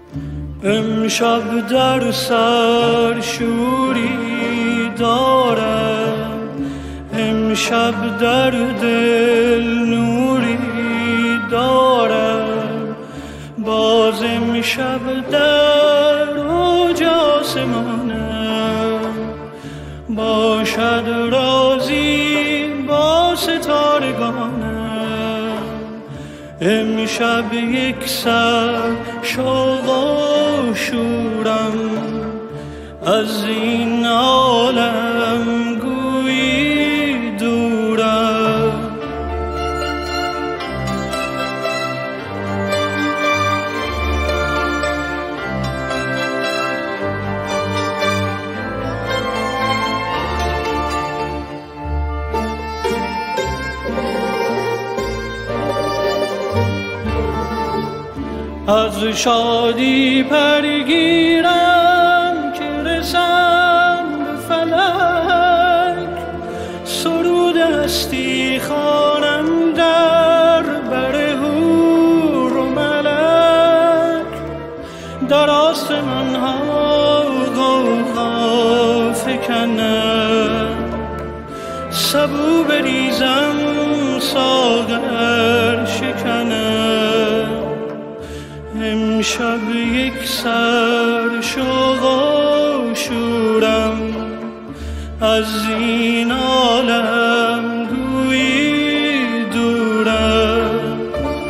امشب در سر شوری دارم، امشب در دل نوری دارم، باز امشب در اوج آسمانم باشد رازی با ستارگانم. امشب یک سر شوق و شورم از این عالم گویی دورم. از شادی پرگیرم که رسم به فلک، سرود هستی خوانم در بر حور و ملک، در آسمان ها غوغا فکنم، سبو بریزم ساغر شکنم. امشب یک سر شوق و شورم از این عالم گویی دورم.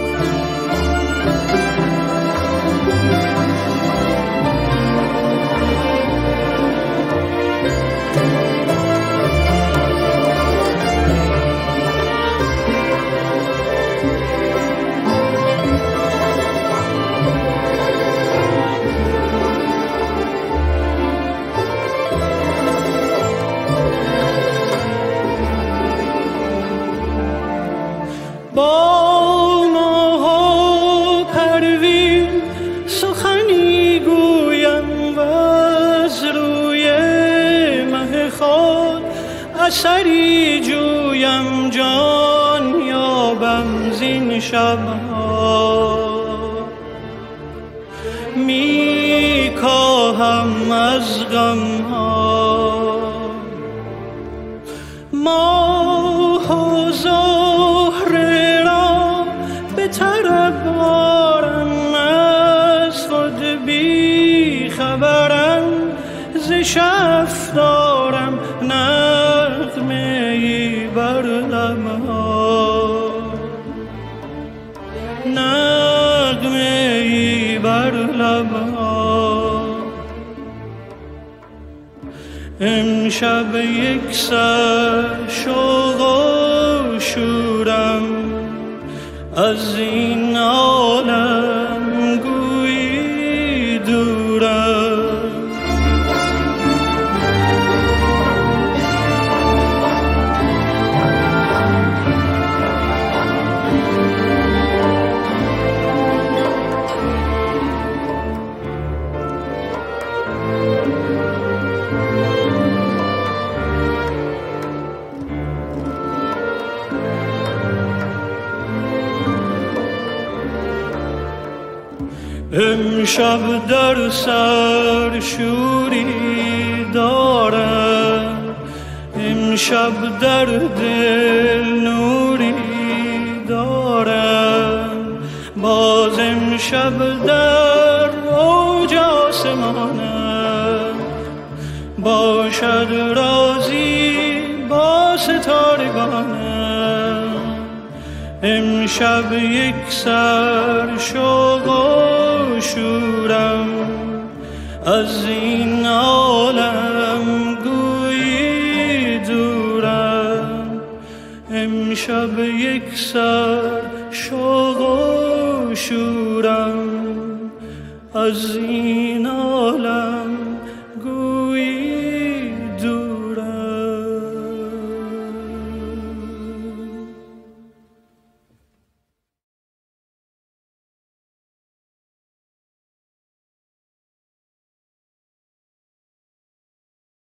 با ماه و پروین سخنی گویم و از روی مه خود اثری جویم، جان یابم زین شبها می کاهم از غمها. ماه و زهره را به طرب آرم، از خود بی خبرم، ز شف دارم نغمه ای بر لبها، نغمه ای بر لبها. امشب یک سر شوق و شورم از این عالم گویی دورم. امشب در سر شوری دارم، امشب در دل نوری دارم، باز امشب در اوج آسمانم باشد رازی با ستارگانم. امشب یک سر شوق و شورم از این عالم گویی دورم. امشب یک سر شوق و شورم از این عالم